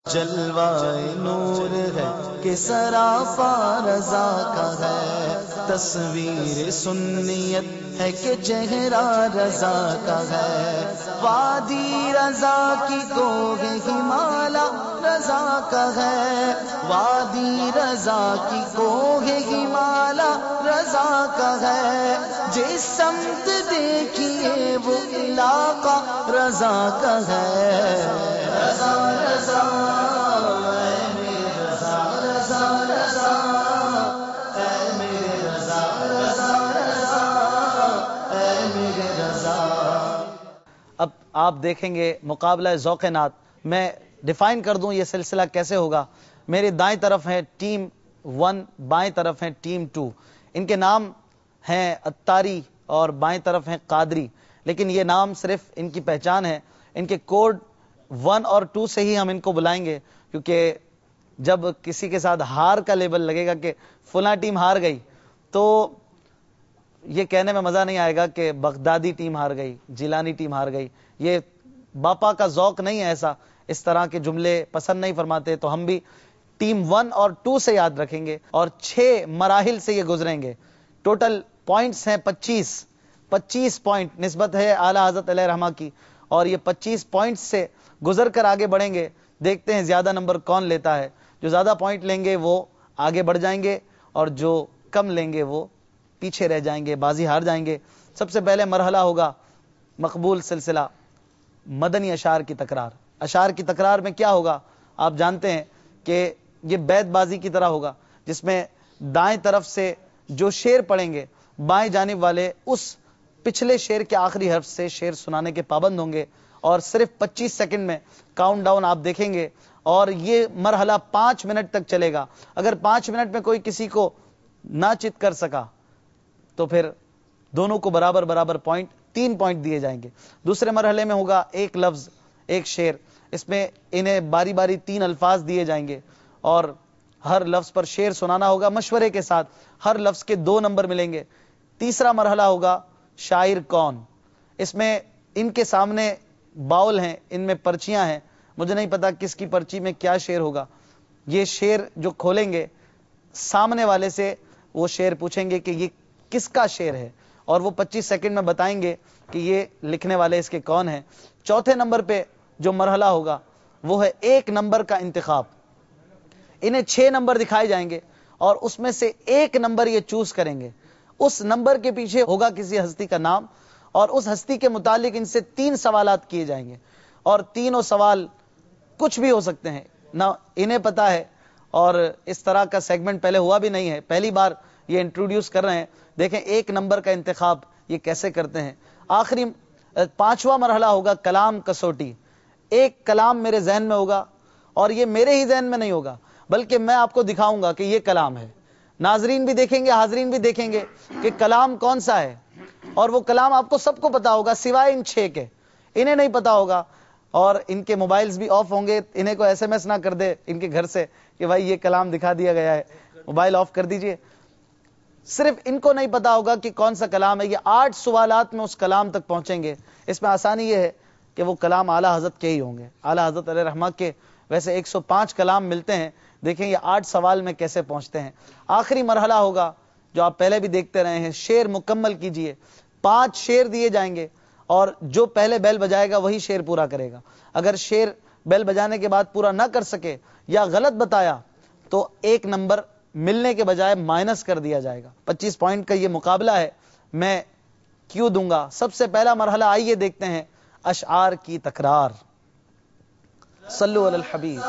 جلوہ نور ہے کہ سراپا رضا کا ہے، تصویر سنیت ہے کہ چہرہ رضا کا ہے، وادی رضا کی کوہ ہمالا رضا کا ہے، وادی رضا کی کوہ ہمالا رضا کا ہے، جس سمت دیکھیے وہ علاقہ رضا کا ہے، رضا رضا اے میرے رضا رضا رضا اے میرے رضا رضا رضا اے میرے رضا۔ اب آپ دیکھیں گے مقابلہ ذوق نعت۔ میں ڈیفائن کر دوں یہ سلسلہ کیسے ہوگا۔ میری دائیں طرف ہے ٹیم 1، بائیں طرف ہے ٹیم 2۔ ان کے نام ہیں اتاری اور بائیں طرف ہیں قادری، لیکن یہ نام صرف ان کی پہچان ہے۔ ان کے کوڈ 1 اور 2 سے ہی ہم ان کو بلائیں گے، کیونکہ جب کسی کے ساتھ ہار کا لیبل لگے گا کہ فلاں ٹیم ہار گئی، تو یہ کہنے میں مزہ نہیں آئے گا کہ بغدادی ٹیم ہار گئی، جیلانی ٹیم ہار گئی۔ یہ باپا کا ذوق نہیں ہے، ایسا اس طرح کے جملے پسند نہیں فرماتے، تو ہم بھی ٹیم 1 اور 2 سے یاد رکھیں گے، اور 6 مراحل سے یہ گزریں گے۔ ٹوٹل پوائنٹس ہیں 25 پوائنٹ نسبت ہے اعلیٰ حضرت علیہ رحمہ کی، اور یہ 25 پوائنٹس سے گزر کر آگے بڑھیں گے۔ دیکھتے ہیں زیادہ نمبر کون لیتا ہے۔ جو زیادہ پوائنٹ لیں گے وہ آگے بڑھ جائیں گے، اور جو کم لیں گے وہ پیچھے رہ جائیں گے، بازی ہار جائیں گے۔ سب سے پہلے مرحلہ ہوگا مقبول سلسلہ مدنی اشعار کی تکرار۔ اشعار کی تکرار میں کیا ہوگا؟ آپ جانتے ہیں کہ یہ بیت بازی کی طرح ہوگا، جس میں دائیں طرف سے جو شعر پڑھیں گے، بائیں جانب والے اس پچھلے شعر کے آخری حرف سے شعر سنانے کے پابند ہوں گے، اور صرف 25 سیکنڈ میں کاؤنٹ ڈاؤن آپ دیکھیں گے، اور یہ مرحلہ 5 منٹ تک چلے گا۔ اگر 5 منٹ میں کوئی کسی کو نہ چت کر سکا تو پھر دونوں کو برابر 3 پوائنٹ دیے جائیں گے۔ دوسرے مرحلے میں ہوگا ایک لفظ ایک شعر۔ اس میں انہیں باری باری 3 الفاظ دیے جائیں گے، اور ہر لفظ پر شعر سنانا ہوگا مشورے کے ساتھ۔ ہر لفظ کے 2 نمبر ملیں گے۔ تیسرا مرحلہ ہوگا شاعر کون۔ اس میں ان کے سامنے باؤل ہیں، ان میں پرچیاں ہیں، مجھے نہیں پتا کس کی پرچی میں کیا شعر ہوگا۔ یہ شعر جو کھولیں گے، سامنے والے سے وہ شعر پوچھیں گے کہ یہ کس کا شعر ہے، اور وہ 25 سیکنڈ میں بتائیں گے کہ یہ لکھنے والے اس کے کون ہیں۔ چوتھے نمبر پہ جو مرحلہ ہوگا وہ ہے 1 نمبر کا انتخاب۔ انہیں 6 نمبر دکھائے جائیں گے، اور اس میں سے 1 نمبر یہ چوز کریں گے۔ اس نمبر کے پیچھے ہوگا کسی ہستی کا نام، اور اس ہستی کے متعلق ان سے 3 سوالات کیے جائیں گے، اور تینوں سوال کچھ بھی ہو سکتے ہیں، نہ انہیں پتا ہے، اور اس طرح کا سیگمنٹ پہلے ہوا بھی نہیں ہے، پہلی بار یہ انٹروڈیوس کر رہے ہیں۔ دیکھیں 1 نمبر کا انتخاب یہ کیسے کرتے ہیں۔ آخری 5واں مرحلہ ہوگا کلام کسوٹی۔ ایک کلام میرے ذہن میں ہوگا، اور یہ میرے ہی ذہن میں نہیں ہوگا، بلکہ میں آپ کو دکھاؤں گا کہ یہ کلام ہے۔ ناظرین بھی دیکھیں گے، حاضرین بھی دیکھیں گے کہ کلام کون سا ہے، اور وہ کلام آپ کو سب کو پتا ہوگا سوائے ان 6 کے۔ انہیں نہیں پتا ہوگا، اور ان کے موبائلز بھی آف ہوں گے۔ انہیں کو SMS نہ کر دے ان کے گھر سے کہ بھائی یہ کلام دکھا دیا گیا ہے، موبائل آف کر دیجئے۔ صرف ان کو نہیں پتا ہوگا کہ کون سا کلام ہے۔ یہ 8 سوالات میں اس کلام تک پہنچیں گے۔ اس میں آسانی یہ ہے کہ وہ کلام اعلیٰ حضرت کے ہی ہوں گے، اعلیٰ حضرت علیہ رحمہ کے۔ ویسے 105 کلام ملتے ہیں، دیکھیں یہ 8 سوال میں کیسے پہنچتے ہیں۔ آخری مرحلہ ہوگا جو آپ پہلے بھی دیکھتے رہے ہیں، شعر مکمل کیجئے۔ 5 شعر دیے جائیں گے، اور جو پہلے بیل بجائے گا وہی شعر پورا کرے گا۔ اگر شعر بیل بجانے کے بعد پورا نہ کر سکے یا غلط بتایا تو 1 نمبر ملنے کے بجائے مائنس کر دیا جائے گا۔ 25 پوائنٹ کا یہ مقابلہ ہے۔ میں کیوں دوں گا؟ سب سے پہلا مرحلہ آئیے دیکھتے ہیں، اشعار کی تکرار۔ صلو علی الحبیب۔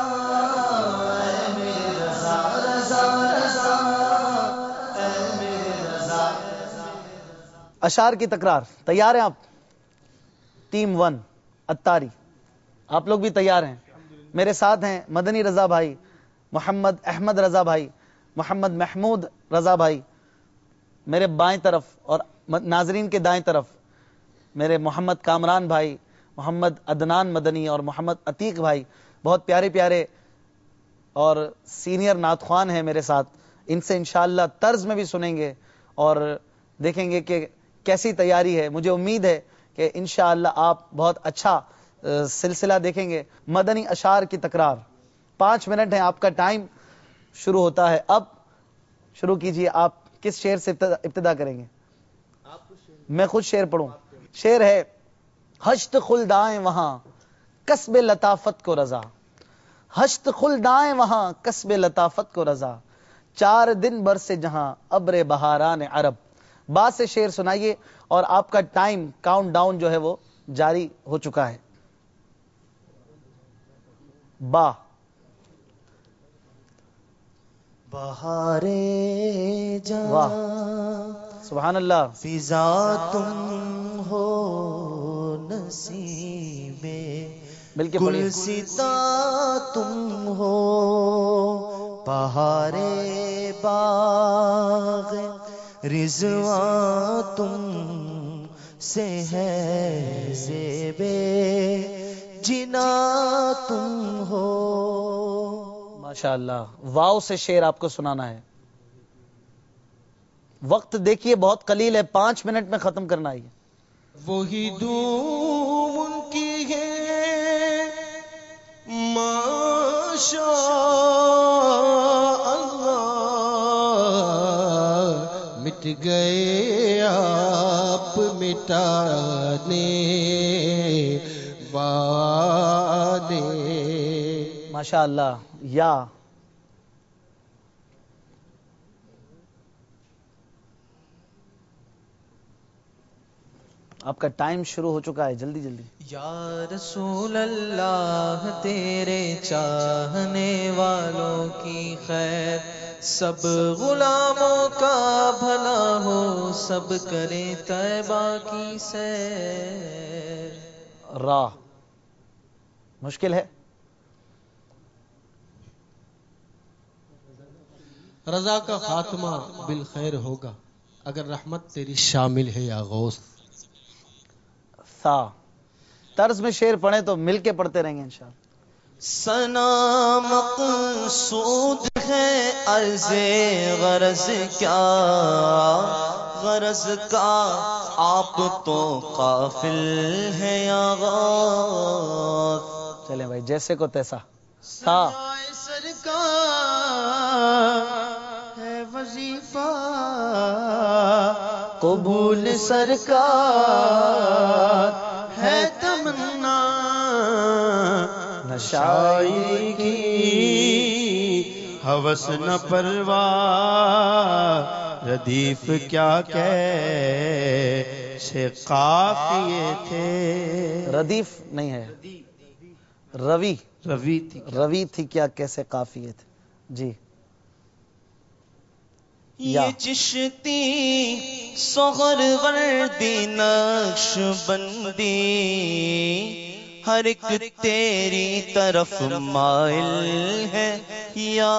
اشعار کی تکرار، تیار ہیں آپ؟ ٹیم 1 اتاری، آپ لوگ بھی تیار ہیں؟ میرے ساتھ ہیں مدنی رضا بھائی، محمد احمد رضا بھائی، محمد محمود رضا بھائی میرے بائیں طرف، اور ناظرین کے دائیں طرف میرے محمد کامران بھائی، محمد عدنان مدنی اور محمد عتیق بھائی، بہت پیارے پیارے اور سینئر نعت خوان ہیں میرے ساتھ۔ ان سے انشاءاللہ طرز میں بھی سنیں گے اور دیکھیں گے کہ کیسی تیاری ہے۔ مجھے امید ہے کہ انشاءاللہ آپ بہت اچھا سلسلہ دیکھیں گے۔ مدنی اشعار کی تکرار 5 منٹ ہیں آپ کا ٹائم شروع ہوتا ہے. اب شروع کیجئے. آپ کس شعر سے ابتدا کریں گے؟ میں خود شعر پڑھوں. شعر ہے: ہشت خلدائیں وہاں کسب لطافت کو رضا، ہشت خلدائیں وہاں کسب لطافت کو رضا، 4 دن برسے جہاں ابر بہاران عرب. با سے شعر سنائیے اور آپ کا ٹائم کاؤنٹ ڈاؤن جو ہے وہ جاری ہو چکا ہے. با. بہارے واہ جہاں سبحان اللہ. فضا تم ہو نصیب مل کے پڑھیے. گلستہ تم ہو، بہارے باغ رضوان تم سے ہے، زیب جنا تم ہو. ماشاء اللہ. واو سے شعر آپ کو سنانا ہے. وقت دیکھیے بہت قلیل ہے، 5 منٹ میں ختم کرنا ہے. وہی دوم ان کی ہے ماشاء اللہ، مٹ گئے آپ مٹانے والے. ماشاء اللہ. یا آپ کا ٹائم شروع ہو چکا ہے. جلدی جلدی. یا رسول اللہ تیرے چاہنے والوں کی خیر، سب غلاموں کا بھلا ہو، سب کریں طیبہ کی سیر. را مشکل ہے. رضا کا خاتمہ بالخیر ہوگا اگر رحمت تیری شامل ہے یا غوث. سا. طرز میں شعر پڑھیں تو مل کے پڑھتے رہیں گے انشاءاللہ. ثنا مقصود ہے عرض غرض کیا، غرض کا آپ تو قافل ہے یا غوث. چلیں بھائی جیسے کو تیسا. سا. سرکار ہے وظیفہ قبول، سرکار ہے تمنا نہ شاعری کی ہوس نہ پرواہ، ردیف کیا کیسے قافیے تھے. ردیف نہیں ہے، روی. روی تھی. روی تھی کیا کیسے قافیے تھے. جی. یہ چشتی سغر وردی نقش بندی ہر ایک تیری طرف مائل ہے یا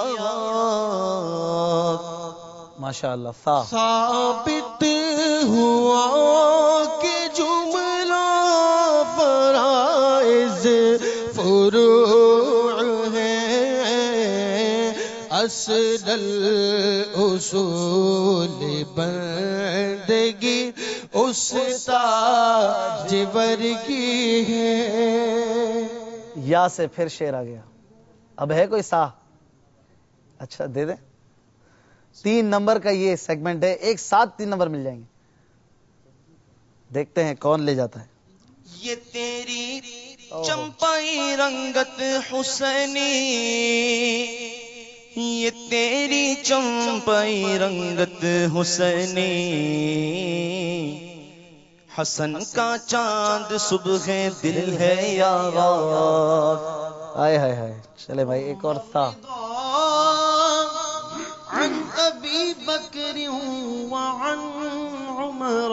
ماشاء اللہ. سا. ثابت ہوا کہ جملہ فرائض فروع ہے، اصل الاصول بندگی استاد ورگی ہے. یا سے پھر شعر آ گیا. اب ہے کوئی سا؟ اچھا دے دیں. 3 نمبر کا یہ سیگمنٹ ہے، ایک ساتھ 3 نمبر مل جائیں گے. دیکھتے ہیں کون لے جاتا ہے. یہ تیری چمپائی رنگت حسینی، یہ تیری چمپائی رنگت حسینی، حسن کا چاند صبح دل ہے یا غار. آئے ہائے ہائے. چلے بھائی ایک اور تھا. عن ابی بکر وعن عمر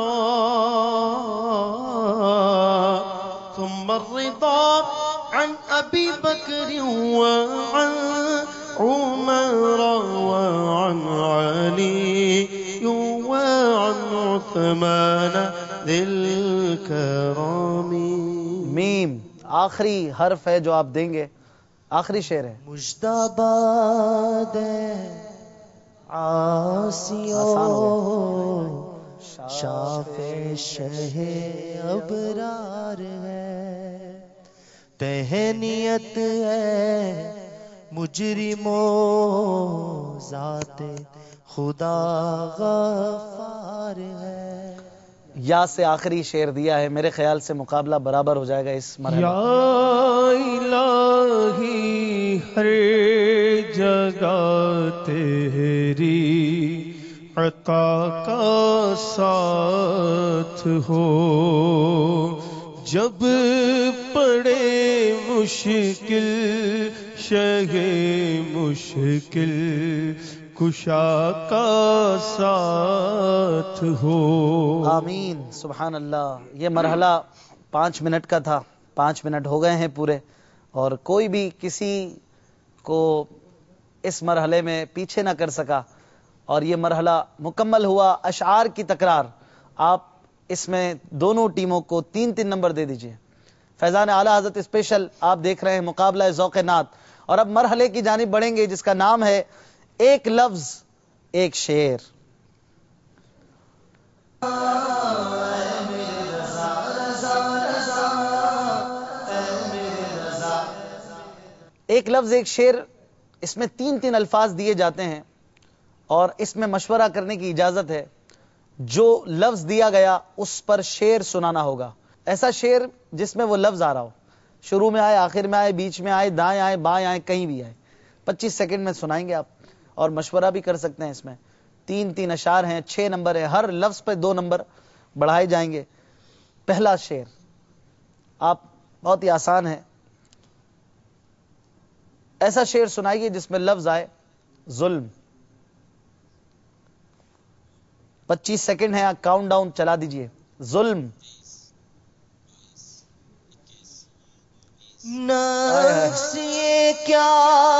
ثم الرضا عن ابی بکر وعن عمر وعن علی وعن عثمان ذی الکرام. میم آخری حرف ہے جو آپ دیں گے. آخری شعر ہے. مجتبیٰ عاصیوں شاف شہ ابرار ہے، تہنیت ہے مجرموں ذات خدا غفار ہے. یا سے آخری شعر دیا ہے، میرے خیال سے مقابلہ برابر ہو جائے گا اس مرحلے. یا الہی ہر جگہ تیری عطا کا ساتھ ہو، جب پڑے مشکل شہ مشکل کشا کا ساتھ ہو. آمین. سبحان اللہ. یہ مرحلہ 5 منٹ کا تھا، 5 منٹ ہو گئے ہیں پورے، اور کوئی بھی کسی کو اس مرحلے میں پیچھے نہ کر سکا، اور یہ مرحلہ مکمل ہوا. اشعار کی تکرار، آپ اس میں دونوں ٹیموں کو 3 نمبر دے دیجئے. فیضان اعلی حضرت اسپیشل آپ دیکھ رہے ہیں مقابلہ ذوق نعت، اور اب مرحلے کی جانب بڑھیں گے جس کا نام ہے ایک لفظ ایک شعر. ایک لفظ ایک شعر، اس میں 3 الفاظ دیے جاتے ہیں اور اس میں مشورہ کرنے کی اجازت ہے. جو لفظ دیا گیا اس پر شعر سنانا ہوگا. ایسا شعر جس میں وہ لفظ آ رہا ہو، شروع میں آئے، آخر میں آئے، بیچ میں آئے، دائیں آئے، بائیں آئے، کہیں بھی آئے. 25 سیکنڈ میں سنائیں گے آپ، اور مشورہ بھی کر سکتے ہیں. اس میں 3 اشعار ہیں، 6 نمبر ہے، ہر لفظ پہ 2 نمبر بڑھائے جائیں گے. پہلا شعر آپ بہت ہی آسان ہے. ایسا شعر سنائیے جس میں لفظ آئے ظلم. 25 سیکنڈ ہے، کاؤنٹ ڈاؤن چلا دیجئے. ظلم. نفس یہ کیا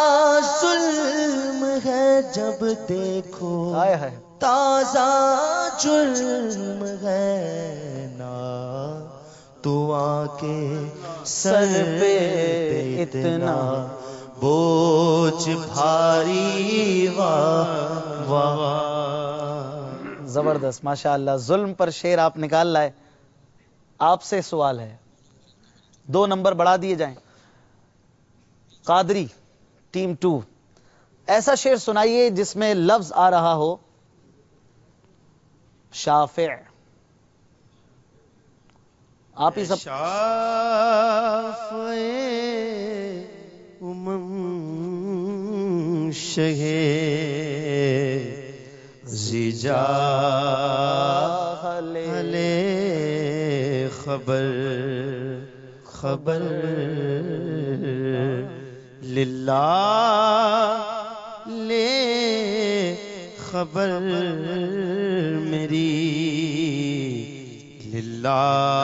ظلم ہے جب دیکھو آئے ہے تازہ جرم ہے نا تو آکے سر پہ اتنا بوجھ بھاری واہ واہ. زبردست، ماشاءاللہ. ظلم پر شعر آپ نکال لائے. آپ سے سوال ہے، 2 نمبر بڑھا دیے جائیں. قادری ٹیم 2، ایسا شعر سنائیے جس میں لفظ آ رہا ہو شافع. آپ ہی سب. شافع شہ زجاہل خبر خبر للہ لے خبر میری للہ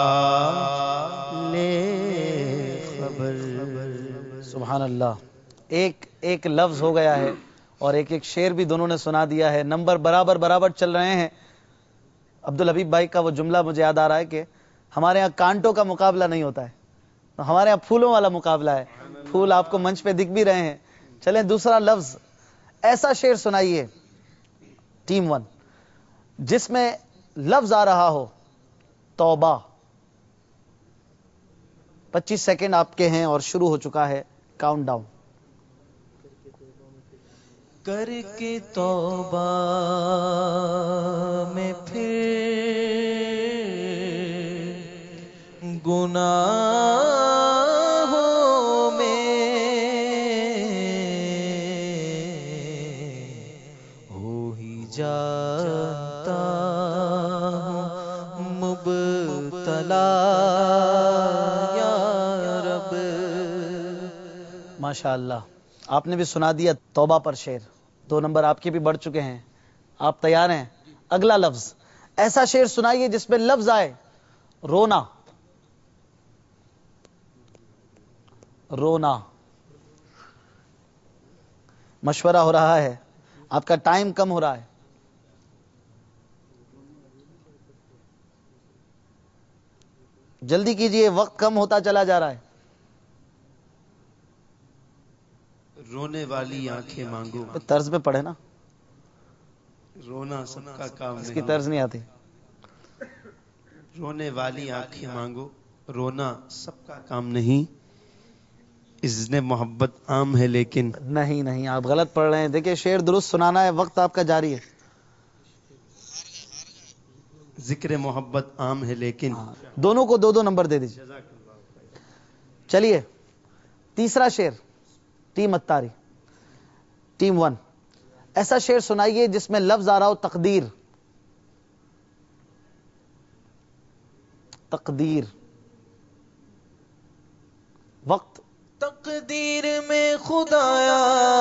لے خبر. سبحان اللہ. ایک لفظ ہو گیا ہے اور ایک شعر بھی دونوں نے سنا دیا ہے. نمبر برابر چل رہے ہیں. عبدالحبیب بھائی کا وہ جملہ مجھے یاد آ رہا ہے کہ ہمارے ہاں کانٹوں کا مقابلہ نہیں ہوتا ہے، ہمارے ہاں پھولوں والا مقابلہ ہے. پھول آپ کو منچ پہ دکھ بھی رہے ہیں. چلیں دوسرا لفظ. ایسا شعر سنائیے ٹیم 1 جس میں لفظ آ رہا ہو توبہ. 25 سیکنڈ آپ کے ہیں اور شروع ہو چکا ہے کاؤنٹ ڈاؤن. کر کے توبہ میں پھر گناہوں میں ہو ہی جاتا ہوں مبتلا یا رب. ماشاءاللہ. آپ نے بھی سنا دیا توبہ پر شعر. 2 نمبر آپ کے بھی بڑھ چکے ہیں. آپ تیار ہیں؟ اگلا لفظ. ایسا شعر سنائیے جس میں لفظ آئے رونا. رونا. مشورہ ہو رہا ہے، آپ کا ٹائم کم ہو رہا ہے. جلدی کیجئے، وقت کم ہوتا چلا جا رہا ہے. رونے والی آنکھیں مانگو. طرز پہ پڑھے نا، رونا سب کا کام اس نہیں. کی طرز نہیں آتی. رونے والی آنکھیں مانگو، رونا سب کا کام نہیں. इज़्न मोहब्बत आम है लेकिन نہیں آپ غلط پڑھ رہے ہیں. دیکھیں شعر درست سنانا ہے, وقت آپ کا جاری ہے. ذکر محبت عام ہے لیکن دونوں کو 2 نمبر دے دیجیے. چلیے تیسرا شعر, ٹیم اتاری, ٹیم 1. ایسا شعر سنائیے جس میں لفظ آ رہا ہو تقدیر. تقدیر. وقت. تقدیر میں خدایا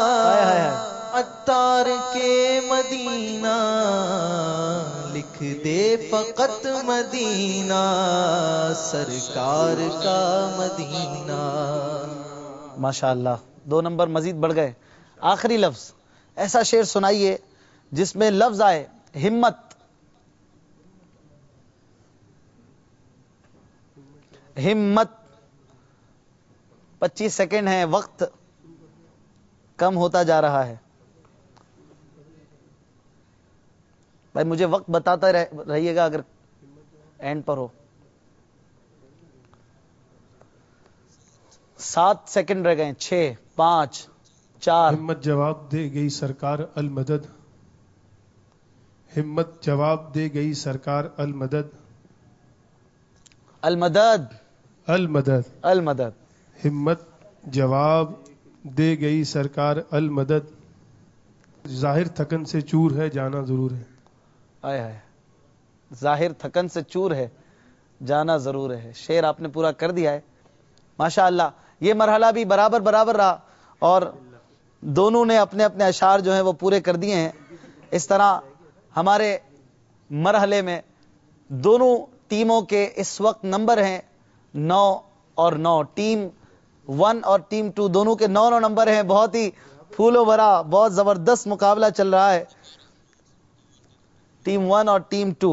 عطار کے مدینہ لکھ دے فقط مدینہ سرکار کا مدینہ. ماشاء اللہ 2 نمبر مزید بڑھ گئے. آخری لفظ. ایسا شعر سنائیے جس میں لفظ آئے ہمت. ہمت. 25 سیکنڈ ہیں, وقت کم ہوتا جا رہا ہے. بھائی مجھے وقت بتاتا رہیے گا اگر اینڈ پر ہو. 7 سیکنڈ رہ گئے. 6 5 4. ہمت جواب دے گئی سرکار المدد. ہمت جواب دے گئی سرکار المدد. المدد. المدد. المدد. ہمت جواب دے گئی سرکار المدد. ظاہر تھکن سے چور ہے جانا ضرور ہے. آئے ہائے. ظاہر تھکن سے چور ہے جانا ضرور ہے. شعر آپ نے پورا کر دیا ہے ماشاء اللہ. یہ مرحلہ بھی برابر رہا اور دونوں نے اپنے اپنے اشعار جو ہیں وہ پورے کر دیے ہیں. اس طرح ہمارے مرحلے میں دونوں ٹیموں کے اس وقت نمبر ہیں 9 اور 9. ٹیم 1 اور ٹیم 2 دونوں کے 9 نمبر ہیں. بہت ہی پھولوں بھرا, بہت زبردست مقابلہ چل رہا ہے. ٹیم 1 اور ٹیم 2.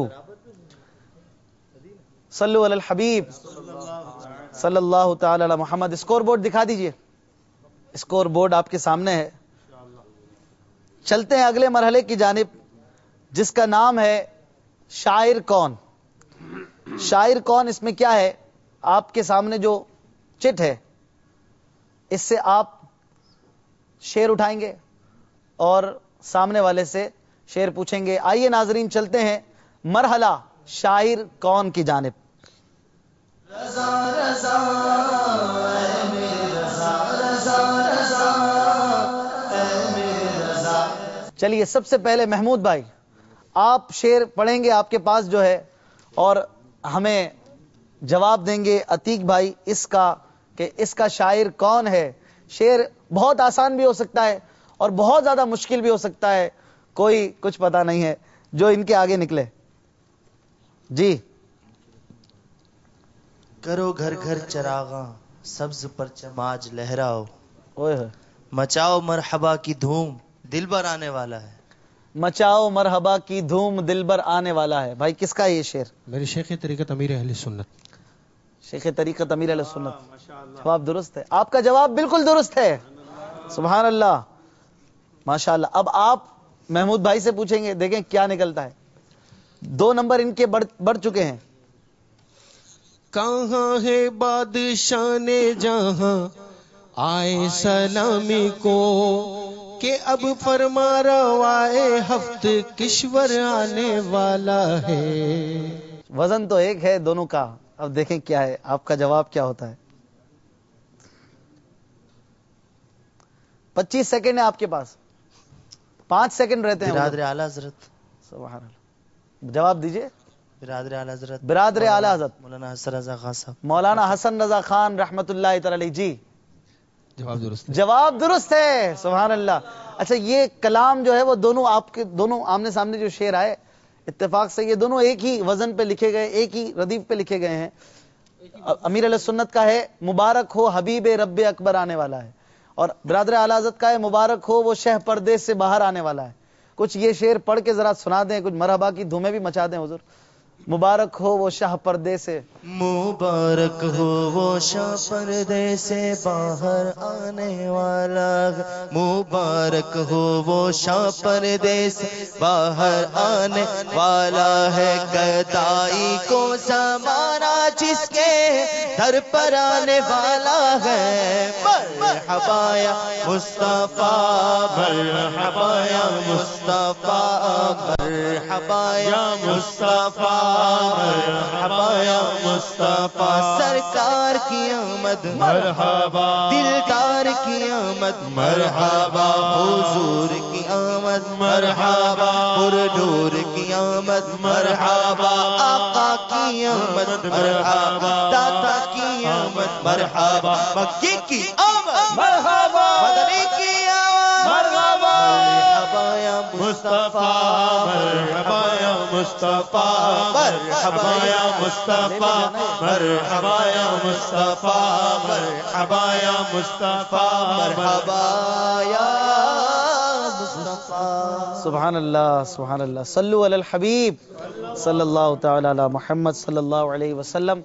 صلو علی الحبیب صلی اللہ تعالی علی محمد. اسکور بورڈ دکھا دیجئے. اسکور بورڈ آپ کے سامنے ہے. چلتے ہیں اگلے مرحلے کی جانب جس کا نام ہے شاعر کون. شاعر کون, اس میں کیا ہے, آپ کے سامنے جو چٹ ہے اس سے آپ شعر اٹھائیں گے اور سامنے والے سے شعر پوچھیں گے. آئیے ناظرین چلتے ہیں مرحلہ شاعر کون کی جانب. رضا رضا اے میرے رضا رضا رضا اے میرے رضا. چلیے سب سے پہلے محمود بھائی آپ شعر پڑھیں گے, آپ کے پاس جو ہے, اور ہمیں جواب دیں گے عتیق بھائی اس کا کہ اس کا شاعر کون ہے. شعر بہت آسان بھی ہو سکتا ہے اور بہت زیادہ مشکل بھی ہو سکتا ہے, کوئی کچھ پتا نہیں ہے, جو ان کے آگے نکلے. جی کرو گھر گھر چراغاں سبز پرچم آج لہراؤ اوئے ہوئے. مچاؤ مرحبا کی دھوم دل بھر آنے والا ہے. مچاؤ مرحبا کی دھوم دل بھر آنے والا ہے. بھائی کس کا یہ شعر؟ میرے شیخ طریقت امیر اہل سنت. شیخ طریقت امیر علیہ سنت. جواب درست ہے, آپ کا جواب بالکل درست ہے. سبحان اللہ ماشاء اللہ. اب آپ محمود بھائی سے پوچھیں گے, دیکھیں کیا نکلتا ہے. 2 نمبر ان کے بڑھ چکے ہیں. کہاں ہے بادشاہ جہاں آئے سلامی کو کہ اب فرما روائے ہفت کشور آنے والا ہے. وزن تو ایک ہے دونوں کا, اب دیکھیں کیا ہے, آپ کا جواب کیا ہوتا ہے. 25 سیکنڈ ہے آپ کے پاس, 5 سیکنڈ رہتے ہیں. برادر اعلیٰ حضرت. سبحان اللہ. جواب دیجئے. برادر اعلیٰ حضرت. برادر اعلیٰ حضرت مولانا حسن رضا خان صاحب. مولانا حسن رضا خان رحمت اللہ تعالی علیہ. جی جواب درست ہے. جواب درست ہے. سبحان اللہ. اچھا یہ کلام جو ہے وہ دونوں آپ کے دونوں آمنے سامنے جو شعر آئے اتفاق سے یہ دونوں ایک ہی وزن پہ لکھے گئے, ایک ہی ردیف پہ لکھے گئے ہیں. امیر علیہ سنت کا ہے مبارک ہو حبیب رب اکبر آنے والا ہے, اور برادر اعلیٰ حضرت کا ہے مبارک ہو وہ شہ پردے سے باہر آنے والا ہے. کچھ یہ شعر پڑھ کے ذرا سنا دیں, کچھ مرحبا کی دھومیں بھی مچا دیں حضور. मुबारक हो वो शाह पर्दे से, मुबारक हो वो शाह पर्दे से बाहर आने वाला है। मुबारक हो वो शाह पर्दे से बाहर आने वाला है। गदाई को ज़माना जिसके दर पर आने वाला है। मरहबा या मुस्तफा, मरहबा या मुस्तफा, मरहबा या मुस्तफा, मरहबा या मुस्तफा। सरकार की आमद मरहबा, दिलदार की आमद मरहबा, हुजूर की आमद मरहबा, पुरनूर की आमद मरहबा, आका की आमद मरहबा, दाता की आमद मरहबा, मक्की की आमद मरहबा, मदनी की आमद मरहबा, मरहबा या मुस्तफा, मरहबा या मुस्तफा, मरहबा या मुस्तफा, मरहबा या मुस्तफा, मरहबा या मुस्तफा, मरहबा या मुस्तफा। सुभान अल्लाह सुभान अल्लाह। सल्लु अलल हबीब सल्लल्लाहु तआला अला मुहम्मद सल्लल्लाहु अलैहि वसल्लम।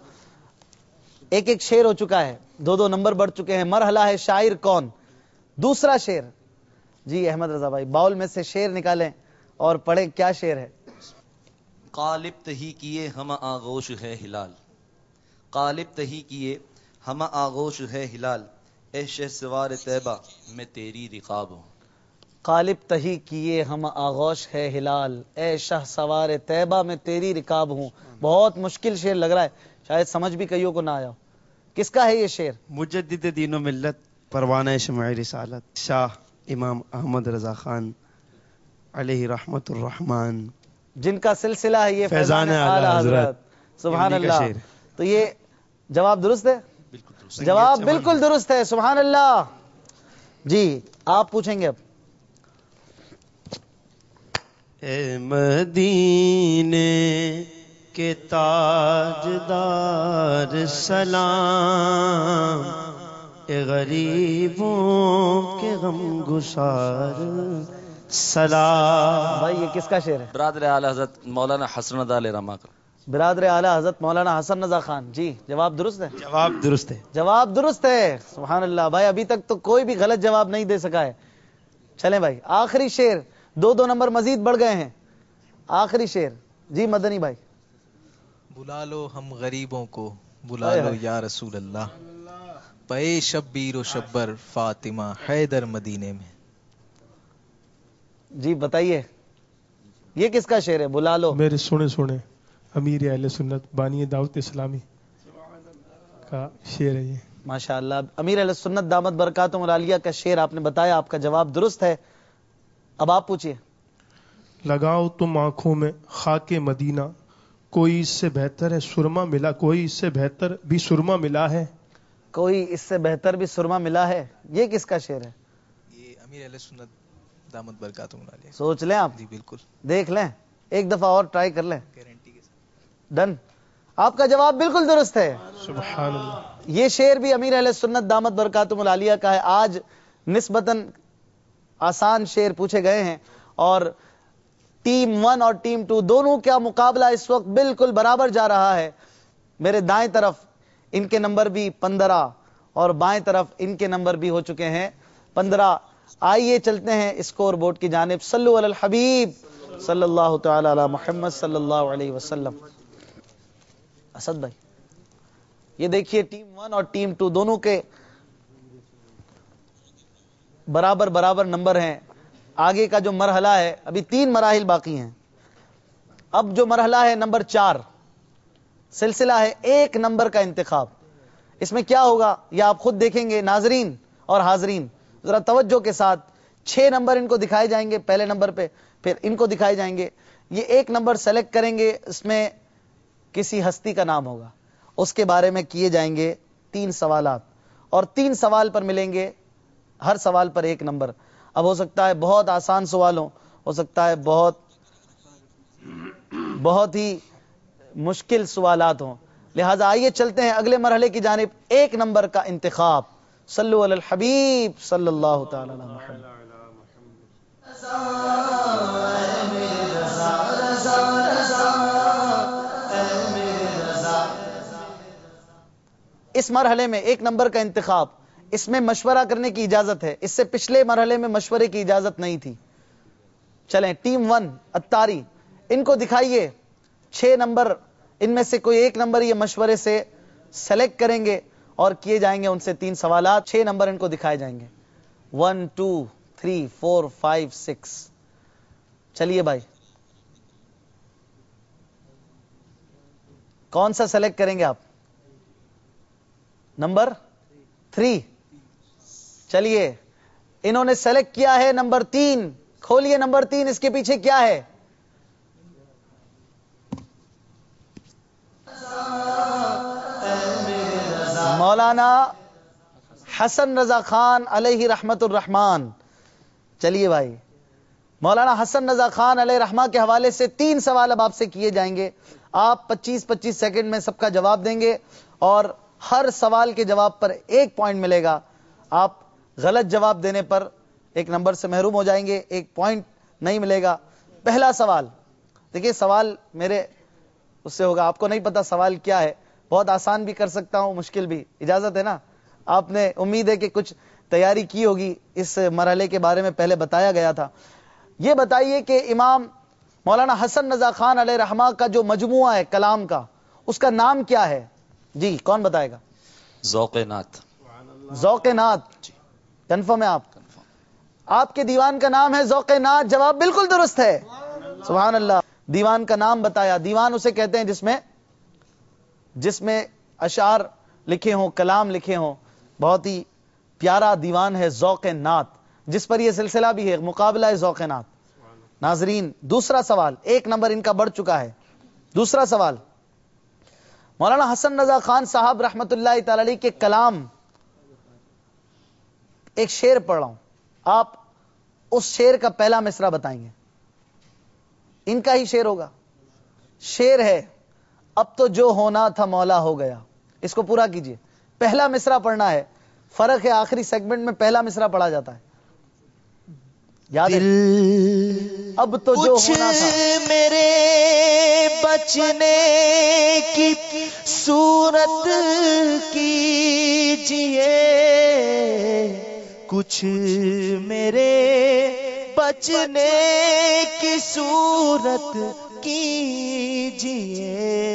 एक एक शेर हो चुका है, दो दो नंबर बढ़ चुके हैं। मरहला है शायर कौन। दूसरा शेर जी अहमद रजा भाई बाउल में से शेर निकालें और पढ़ें, क्या शेर है। कालिब तही किए हम आगोश है हिलाल, कालिब तही किए हम आगोश है हिलाल, ए शहसवार तैबा मैं तेरी रिकाब हूँ। कालिब तही किए हम आगोश है हिलाल, ए शाह सवार तैबा में तेरी रिकाब हूँ। बहुत मुश्किल शेर लग रहा है, शायद समझ भी कईयों को ना आया। किसका है ये शेर। मुजद्दिद दीनो मिल्लत परवाना शमअ रिसालत शाह इमाम अहमद रजा खान अलैहि रहमतुर रहमान, जिनका सिलसिला है ये फैजान आला हजरत। सुभान इन्हीं का अल्लाह। शेर। तो ये जवाब दुरुस्त है, जवाब बिल्कुल दुरुस्त है। सुभान अल्लाह। जी आप पूछेंगे अब। ए मदीने के ताजदार सलाम, ए गरीबों के गम गुसार सलाम। भाई ये किसका शेर है। बरादर आला हज़रत मौलाना हसन रज़ा अली रहमा का। बिरादर आला हजरत मौलाना हसन रजा खान। जी जवाब दुरुस्त है, जवाब दुरुस्त है। जवाब दुरुस्त है। सुभान अल्लाह। भाई अभी तक तो कोई भी गलत जवाब नहीं दे सका है। चलें भाई आखिरी शेर, दो दो नंबर मजीद बढ़ गए हैं। आखिरी शेर जी मदनी भाई। बुला लो हम गरीबों को, बुला लो या रसूल अल्लाह, पे शब्बीर व शब्बर फातिमा हैदर मदीने में। जी बताइए ये किसका शेर है। बुला लो। मेरे सुने सुने अमीर अहले सुन्नत बानी दावत इस्लामी का शेर है ये। माशाअल्लाह। अमीर अहले सुन्नत दामत बरकातुहुल आलिया का शेर आपने बताया, आपका जवाब दुरुस्त है। अब आप पूछिए। लगाओ तुम आंखों में खाके मदीना, कोई इससे बेहतर है सुरमा मिला, कोई इससे बेहतर भी सुरमा मिला है। कोई इससे बेहतर भी सुरमा मिला है, ये किसका शेर है। ये अमीर अहले सुन्नत दामत बरकातुहुल आलिया। सोच लें आप, जी बिल्कुल, देख लें, एक दफा और ट्राई कर लें। गारंटी के साथ। डन। आपका जवाब बिल्कुल दुरुस्त है। सुभान अल्लाह। ये शेर भी अमीर अहले सुन्नत दामत बरकातुहुल आलिया का है। आज निस्बतन आसान शेर पूछे गए हैं और टीम 1 और टीम 2 दोनों का मुकाबला इस वक्त बिल्कुल बराबर जा रहा है। मेरे दाएं तरफ इनके नंबर भी 15 और बाएं तरफ इनके नंबर भी हो चुके हैं 15। आइए चलते हैं स्कोर बोर्ड की जानिब। सल्लु अलल हबीब सल्लल्लाहु तआला अला मुहम्मद सल्लल्लाहु अलैहि वसल्लम। असद भाई ये देखिए टीम 1 और टीम 2 दोनों के बराबर बराबर नंबर हैं। आगे का जो मरहला है, अभी 3 मराहिल बाकी हैं। अब जो मरहला है नंबर 4, सिलसिला है 1 नंबर का इंतखाब। इसमें क्या होगा यह आप खुद देखेंगे नाजरीन और हाजरीन, जरा तवज्जो के साथ। 6 नंबर इनको दिखाए जाएंगे पहले नंबर पे, फिर इनको दिखाए जाएंगे। ये 1 नंबर सेलेक्ट करेंगे, इसमें किसी हस्ती का नाम होगा, उसके बारे में किए जाएंगे 3 सवालात और 3 सवाल पर मिलेंगे, हर सवाल पर 1 नंबर। अब हो सकता है बहुत आसान सवाल हो सकता है बहुत ही मुश्किल सवालात हों। लिहाजा आइए चलते हैं अगले मरहले की जानिब। 1 नंबर का इंतखाब। सल्लु अलल हबीब सल्लल्लाहु तआला अलैहि वसल्लम। اس مرحلے میں ایک نمبر کا انتخاب، اس میں مشورہ کرنے کی اجازت ہے، اس سے پچھلے مرحلے میں مشورے کی اجازت نہیں تھی. چلیں ٹیم 1 اتاری، ان کو دکھائیے 6 نمبر، ان میں سے کوئی ایک نمبر یہ مشورے سے سلیکٹ کریں گے اور کیے جائیں گے ان سے 3 سوالات. 6 نمبر ان کو دکھائے جائیں گے. 1 2 3 4 5 6. چلیے بھائی، کون سا سلیکٹ کریں گے آپ؟ نمبر 3. چلیے، انہوں نے سلیکٹ کیا ہے نمبر 3. کھولیے نمبر 3، اس کے پیچھے کیا ہے؟ مولانا حسن رضا خان علیہ رحمت الرحمان. چلیے بھائی، مولانا حسن رضا خان علیہ رحمہ کے حوالے سے 3 سوال اب آپ سے کیے جائیں گے. آپ 25-25 سیکنڈ میں سب کا جواب دیں گے اور ہر سوال کے جواب پر 1 پوائنٹ ملے گا. آپ غلط جواب دینے پر 1 نمبر سے محروم ہو جائیں گے، 1 پوائنٹ نہیں ملے گا. پہلا سوال دیکھیے، سوال میرے اس سے ہوگا، آپ کو نہیں پتا سوال کیا ہے، بہت آسان بھی کر سکتا ہوں، مشکل بھی، اجازت ہے نا؟ آپ نے امید ہے کہ کچھ تیاری کی ہوگی، اس مرحلے کے بارے میں پہلے بتایا گیا تھا. یہ بتائیے کہ امام مولانا حسن رضا خان علیہ رحمہ کا جو مجموعہ ہے کلام کا، اس کا نام کیا ہے؟ جی کون بتائے گا؟ ذوق نعت. ذوق نعت. کنفرم ہے آپ کے دیوان کا نام ہے ذوق نعت؟ جواب بالکل درست ہے، سبحان اللہ. دیوان کا نام بتایا. دیوان اسے کہتے ہیں جس میں اشعار لکھے ہوں، کلام لکھے ہوں. بہت ہی پیارا دیوان ہے ذوق نعت، جس پر یہ سلسلہ بھی ہے، مقابلہ ہے ذوق نعت. ناظرین، دوسرا سوال، 1 نمبر ان کا بڑھ چکا ہے. دوسرا سوال، مولانا حسن رضا خان صاحب رحمت اللہ تعالی علیہ کے کلام، ایک شعر پڑھ رہا ہوں، آپ اس شعر کا پہلا مصرع بتائیں گے. ان کا ہی شعر ہوگا. شعر ہے، اب تو جو ہونا تھا مولا ہو گیا. اس کو پورا کیجئے. پہلا مصرع پڑھنا ہے. فرق ہے، آخری سیگمنٹ میں پہلا مصرع پڑھا جاتا ہے. یاد ہے؟ اب تو جو ہونا تھا میرے بچنے کی صورت کیجئے، کچھ میرے بچنے کی صورت کیجئے.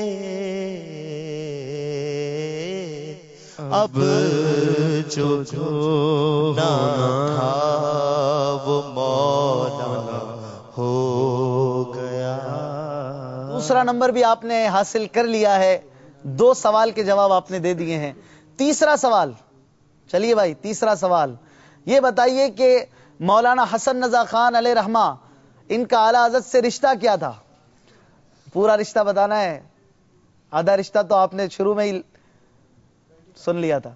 اب جو ہونا تھا وہ مولا ہو گیا. دوسرا نمبر بھی آپ نے حاصل کر لیا ہے. 2 سوال کے جواب آپ نے دے دیے ہیں. تیسرا سوال، چلیے بھائی، تیسرا سوال یہ بتائیے کہ مولانا حسن رضا خان علیہ رحمہ، ان کا اعلی حضرت سے رشتہ کیا تھا؟ پورا رشتہ بتانا ہے، آدھا رشتہ تو آپ نے شروع میں ہی سن لیا تھا.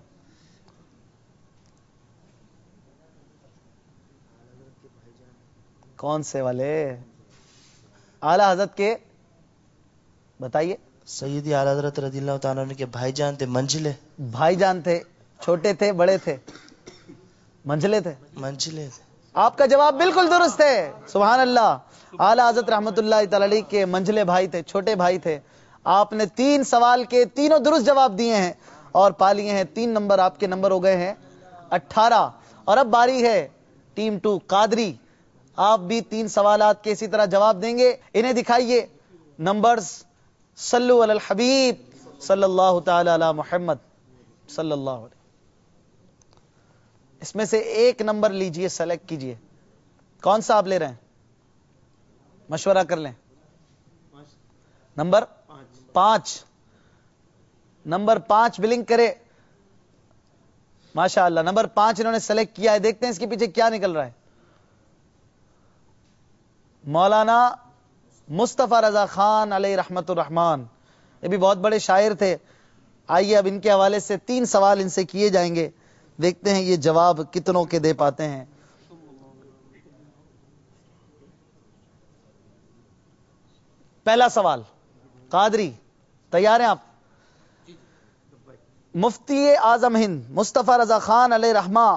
کون سے والے؟ اعلی حضرت کے بتائیے. سیدی اعلی حضرت رضی اللہ تعالیٰ عنہ کے بھائی جان تھے، منجلے. بھائی جان تھے، چھوٹے تھے، بڑے تھے؟ منجلے تھے. منجلے. آپ کا جواب بالکل درست ہے، سبحان اللہ. اعلی حضرت رحمت اللہ تعالی علیہ کے منجلے بھائی تھے، چھوٹے بھائی تھے. آپ نے 3 سوال کے تینوں درست جواب دیے ہیں اور پا لیے ہیں 3 نمبر. آپ کے نمبر ہو گئے ہیں 18. اور اب باری ہے ٹیم 2 قادری. آپ بھی 3 سوالات کے اسی طرح جواب دیں گے. انہیں دکھائیے نمبرز. صلو علی الحبیب صلی اللہ تعالی علی محمد صلی اللہ علیہ. اس میں سے 1 نمبر لیجئے، سلیکٹ کیجئے. کون سا آپ لے رہے ہیں؟ مشورہ کر لیں. نمبر 5. نمبر 5 بلنک کرے. ماشاء اللہ، نمبر 5 انہوں نے سلیکٹ کیا ہے. دیکھتے ہیں اس کے پیچھے کیا نکل رہا ہے. مولانا مصطفیٰ رضا خان علیہ رحمت الرحمان، یہ بھی بہت بڑے شاعر تھے. آئیے اب ان کے حوالے سے 3 سوال ان سے کیے جائیں گے. دیکھتے ہیں یہ جواب کتنوں کے دے پاتے ہیں. پہلا سوال، قادری تیار ہیں آپ؟ مفتی اعظم ہند مصطفیٰ رضا خان علیہ رحمہ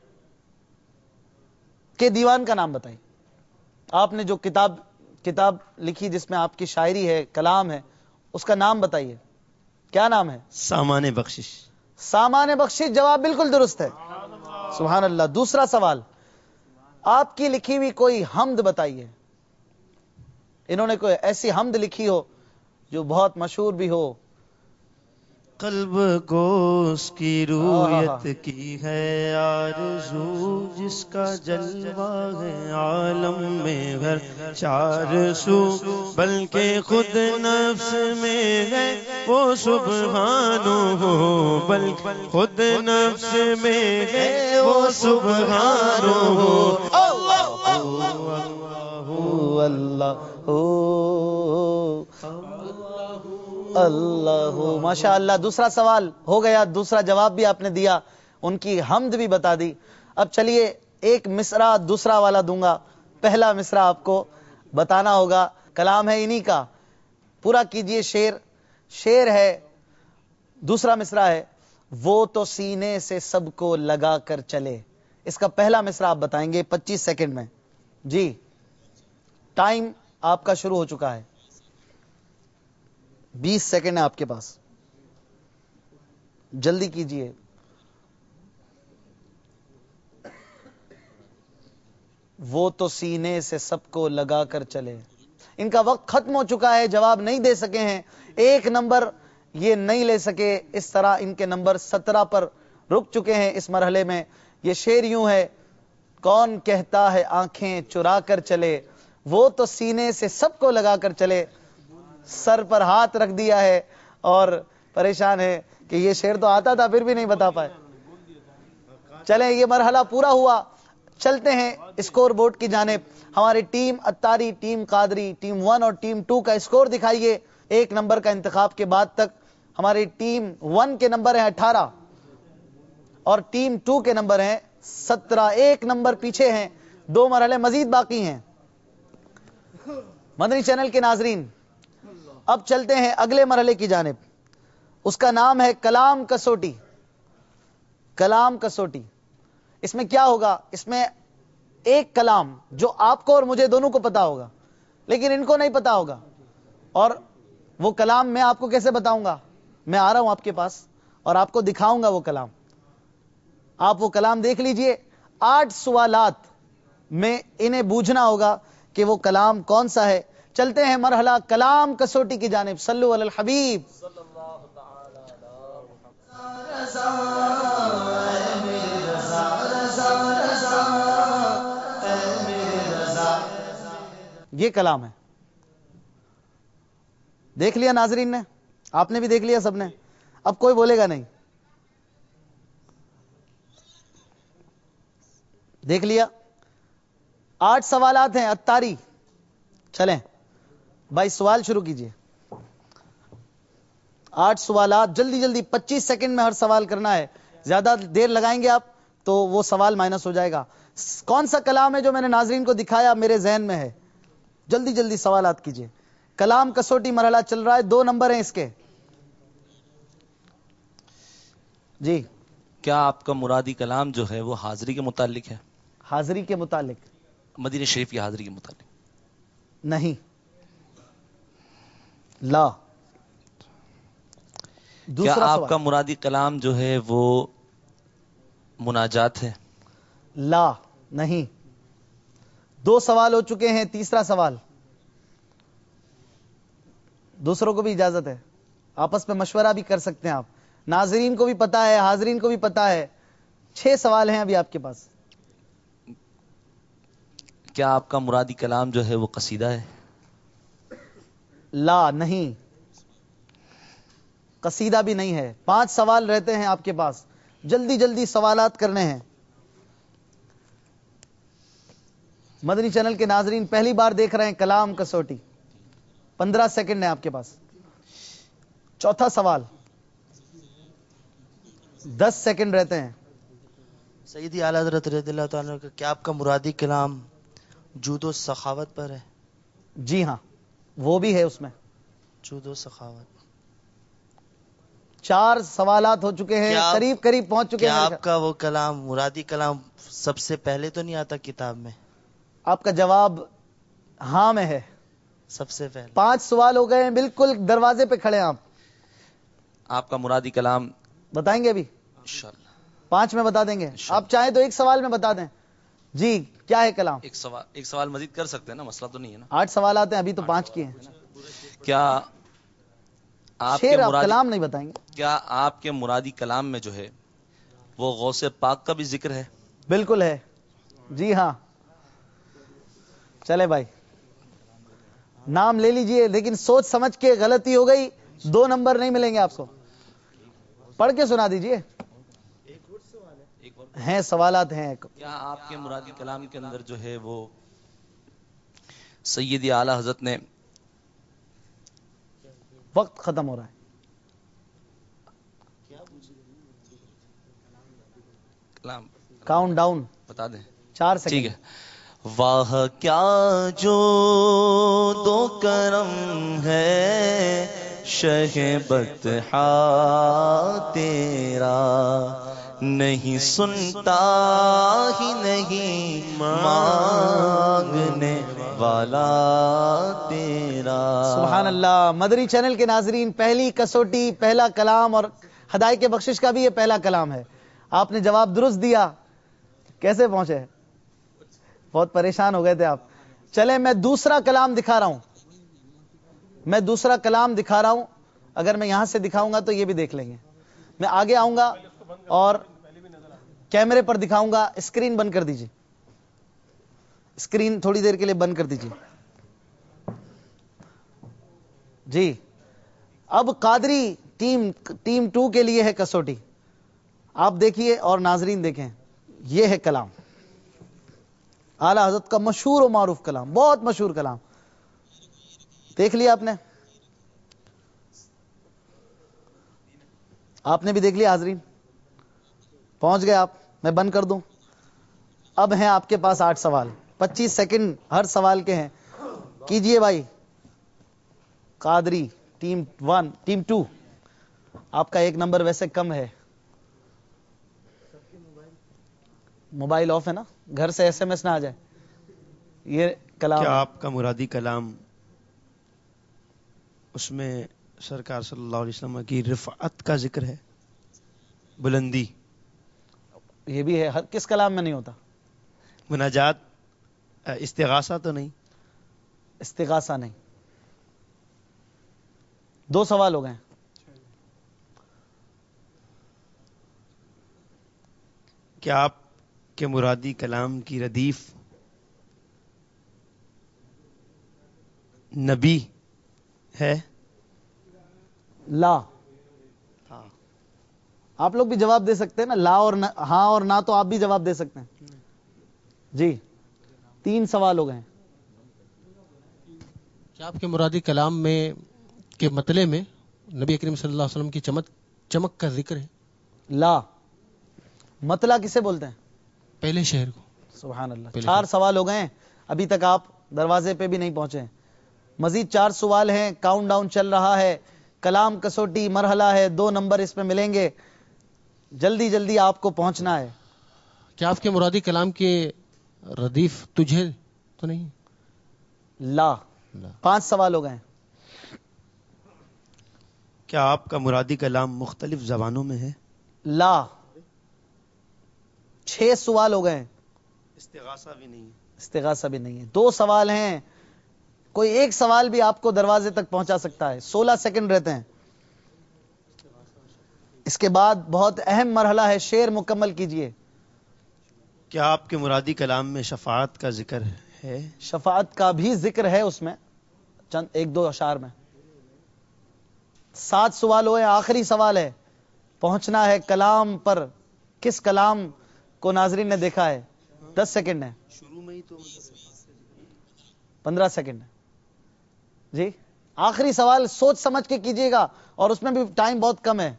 کے دیوان کا نام بتائیے. آپ نے جو کتاب لکھی جس میں آپ کی شاعری ہے، کلام ہے، اس کا نام بتائیے. کیا نام ہے؟ سامان بخشش. سامان بخشش جواب بالکل درست ہے. سبحان اللہ. دوسرا سوال, آپ کی لکھی ہوئی کوئی حمد بتائیے. انہوں نے کوئی ایسی حمد لکھی ہو جو بہت مشہور بھی ہو. قلب کو اس کی رویت کی ہے آرزو, جس کا جلوہ ہے عالم میں ہر چار سو, بلکہ خود نفس میں ہے وہ سبحانہ ہو, بلکہ خود نفس میں ہے وہ سبحانہ ہو. اللہ ماشاء اللہ. دوسرا سوال ہو گیا, دوسرا جواب بھی آپ نے دیا, ان کی حمد بھی بتا دی. اب چلیے ایک مصرع دوسرا والا دوں گا. پہلا مصرع آپ کو بتانا ہوگا, کلام ہے انہی کا, پورا کیجئے. شعر ہے. دوسرا مصرع ہے, وہ تو سینے سے سب کو لگا کر چلے. اس کا پہلا مصرع آپ بتائیں گے 25 سیکنڈ میں. جی ٹائم آپ کا شروع ہو چکا ہے. 20 سیکنڈ ہے آپ کے پاس, جلدی کیجئے. وہ تو سینے سے سب کو لگا کر چلے. ان کا وقت ختم ہو چکا ہے, جواب نہیں دے سکے ہیں, ایک نمبر یہ نہیں لے سکے. اس طرح ان کے نمبر 17 پر رک چکے ہیں اس مرحلے میں. یہ شعر یوں ہے, کون کہتا ہے آنکھیں چرا کر چلے, وہ تو سینے سے سب کو لگا کر چلے. سر پر ہاتھ رکھ دیا ہے اور پریشان ہے کہ یہ شعر تو آتا تھا پھر بھی نہیں بتا پائے. چلیں یہ مرحلہ پورا ہوا, چلتے ہیں اسکور بورڈ کی جانب. ہماری team Attari, team Qadri, team 1 اور ٹیم 2 کا اسکور دکھائیے. ایک نمبر کا انتخاب کے بعد تک ہماری ٹیم 1 کے نمبر ہیں 18 اور ٹیم 2 کے نمبر ہیں 17. ایک نمبر پیچھے ہیں, 2 مرحلے مزید باقی ہیں. مدنی چینل کے ناظرین, اب چلتے ہیں اگلے مرحلے کی جانب. اس کا نام ہے کلام کسوٹی. کلام کسوٹی. اس میں کیا ہوگا, اس میں ایک کلام جو آپ کو اور مجھے دونوں کو پتا ہوگا لیکن ان کو نہیں پتا ہوگا, اور وہ کلام میں آپ کو کیسے بتاؤں گا. میں آ رہا ہوں آپ کے پاس اور آپ کو دکھاؤں گا وہ کلام. آپ وہ کلام دیکھ لیجئے. 8 سوالات میں انہیں بوجھنا ہوگا کہ وہ کلام کون سا ہے. چلتے ہیں مرحلہ کلام کسوٹی کی جانب. صلو علی الحبیب. یہ کلام ہے. دیکھ لیا ناظرین نے, آپ نے بھی دیکھ لیا سب نے. اب کوئی بولے گا نہیں. دیکھ لیا. 8 سوالات ہیں. اتاری چلیں بھائی, سوال شروع کیجئے. 8 سوالات, جلدی جلدی 25 سیکنڈ میں ہر سوال کرنا ہے. زیادہ دیر لگائیں گے آپ تو وہ سوال مائنس ہو جائے گا. کون سا کلام ہے جو میں نے ناظرین کو دکھایا میرے ذہن میں ہے. جلدی جلدی سوالات کیجئے. کلام کسوٹی مرحلہ چل رہا ہے. 2 نمبر ہیں اس کے. جی کیا آپ کا مرادی کلام جو ہے وہ حاضری کے متعلق ہے؟ حاضری کے متعلق مدینہ شریف کی حاضری کے متعلق نہیں. لا. کیا آپ کا مرادی کلام جو ہے وہ مناجات ہے؟ لا نہیں. 2 سوال ہو چکے ہیں. تیسرا سوال. دوسروں کو بھی اجازت ہے, آپس میں مشورہ بھی کر سکتے ہیں آپ. ناظرین کو بھی پتا ہے, حاضرین کو بھی پتا ہے. 6 سوال ہیں ابھی آپ کے پاس. کیا آپ کا مرادی کلام جو ہے وہ قصیدہ ہے؟ لا نہیں. قصیدہ بھی نہیں ہے. 5 سوال رہتے ہیں آپ کے پاس. جلدی جلدی سوالات کرنے ہیں. مدنی چینل کے ناظرین پہلی بار دیکھ رہے ہیں کلام کسوٹی. 15 سیکنڈ ہے آپ کے پاس. چوتھا سوال 10 سیکنڈ رہتے ہیں. سیدی اعلیٰ حضرت رضی اللہ تعالیٰ عنہ کا کیا آپ کا مرادی کلام جود و سخاوت پر ہے؟ جی ہاں, وہ بھی ہے اس میں. جود و سخاوت. 4 سوالات ہو چکے ہیں, قریب قریب پہنچ چکے ہیں. کیا آپ کا وہ کلام مرادی کلام سب سے پہلے تو نہیں آتا کتاب میں؟ آپ کا جواب ہاں میں ہے. سب سے پہلے. 5 سوال ہو گئے ہیں, بالکل دروازے پہ کھڑے ہیں آپ. آپ کا مرادی کلام بتائیں گے ابھی؟ انشاءاللہ 5 میں بتا دیں گے. آپ چاہیں تو ایک سوال میں بتا دیں. جی کیا ہے کلام؟ ایک سوال مزید کر سکتے ہیں نا, مسئلہ تو نہیں ہے نا. 8 سوالات ہیں, ابھی تو 5 کیے ہیں. کیا آپ کے شیر آپ مرادی کلام نہیں بتائیں گے؟ کیا آپ کے مرادی کلام میں جو ہے وہ غوث پاک کا بھی ذکر ہے؟ بالکل ہے. جی ہاں. چلے بھائی نام لے لیجئے, لیکن سوچ سمجھ کے, غلطی ہو گئی 2 نمبر نہیں ملیں گے آپ کو. پڑھ کے سنا دیجئے. ہیں سوالات ہیں. کیا آپ کے مرادی کلام کے اندر جو ہے وہ سیدی اعلی حضرت نے وقت ختم ہو رہا ہے. کلام کاؤنٹ ڈاؤن بتا دیں؟ 4 ٹھیک سیکنڈ. ہے. واہ کیا جو دو کرم ہے شہ بطحا تیرا, نہیں سنتا ہی نہیں مانگنے والا تیرا. سبحان اللہ. مدری چینل کے ناظرین, پہلی کسوٹی, پہلا کلام, اور ہدایت بخشش کا بھی یہ پہلا کلام ہے. آپ نے جواب درست دیا. کیسے پہنچے؟ بہت پریشان ہو گئے تھے آپ. چلے میں دوسرا کلام دکھا رہا ہوں. میں دوسرا کلام دکھا رہا ہوں. اگر میں یہاں سے دکھاؤں گا تو یہ بھی دیکھ لیں گے. میں آگے آؤں گا اور کیمرے پر دکھاؤں گا. اسکرین بند کر دیجیے. اسکرین تھوڑی دیر کے لیے بند کر دیجیے. جی اب قادری ٹیم 2 کے لیے ہے کسوٹی. آپ دیکھیے اور ناظرین دیکھیں. یہ ہے کلام, اعلی حضرت کا مشہور و معروف کلام, بہت مشہور کلام. دیکھ لیا آپ نے؟ آپ نے بھی دیکھ لیا حاضرین؟ پہنچ گئے آپ؟ میں بند کر دوں؟ اب ہیں آپ کے پاس 8 سوال, 25 سیکنڈ ہر سوال کے ہیں. کیجئے بھائی. قادری ٹیم 1 ٹیم 2, آپ کا 1 نمبر ویسے کم ہے. موبائل آف ہے نا, گھر سے SMS نہ آ جائے. یہ کلام کیا آپ کا مرادی کلام اس میں سرکار صلی اللہ علیہ وسلم کی رفعت کا ذکر ہے, بلندی؟ یہ بھی ہے, ہر کس کلام میں نہیں ہوتا. مناجات, استغاثہ تو نہیں؟ استغاثہ نہیں. 2 سوال ہو گئے. کیا آپ کے مرادی کلام کی ردیف نبی ہے؟ لا. آپ لوگ بھی جواب دے سکتے ہیں نا, لا اور ہاں اور نہ, تو آپ بھی جواب دے سکتے ہیں. جی 3 سوال ہو گئے. کیا آپ کے مرادی کلام میں کے مطلع میں نبی کریم صلی اللہ علیہ وسلم کی چمک کا ذکر ہے؟ لا. مطلع کسے بولتے ہیں؟ پہلے شہر کو. سبحان اللہ. 4 سوال ہو گئے ہیں, ابھی تک آپ دروازے پہ بھی نہیں پہنچے. مزید 4 سوال ہیں, کاؤنٹ ڈاؤن چل رہا ہے. کلام کسوٹی مرحلہ ہے, 2 نمبر اس میں ملیں گے. جلدی جلدی آپ کو پہنچنا ہے. کیا آپ کے مرادی کلام کے ردیف تجھے تو نہیں؟ لا. 5 سوال ہو گئے. کیا آپ کا مرادی کلام مختلف زبانوں میں ہے؟ لا. 6 سوال ہو گئے. استغاثہ بھی نہیں؟ استغاثہ بھی نہیں ہے. 2 سوال ہیں, کوئی ایک سوال بھی آپ کو دروازے تک پہنچا سکتا ہے. 16 سیکنڈ رہتے ہیں. اس کے بعد بہت اہم مرحلہ ہے, شعر مکمل کیجئے. کیا آپ کے مرادی کلام میں شفاعت کا ذکر ہے؟ شفاعت کا بھی ذکر ہے اس میں, چند 1-2 اشعار میں. 7 سوال ہوئے, آخری سوال ہے. پہنچنا ہے کلام پر. کس کلام کو ناظرین نے دیکھا ہے؟ 10 سیکنڈ ہے. شروع میں ہی تو 15 سیکنڈ ہے. جی آخری سوال سوچ سمجھ کے کیجئے گا, اور اس میں بھی ٹائم بہت کم ہے.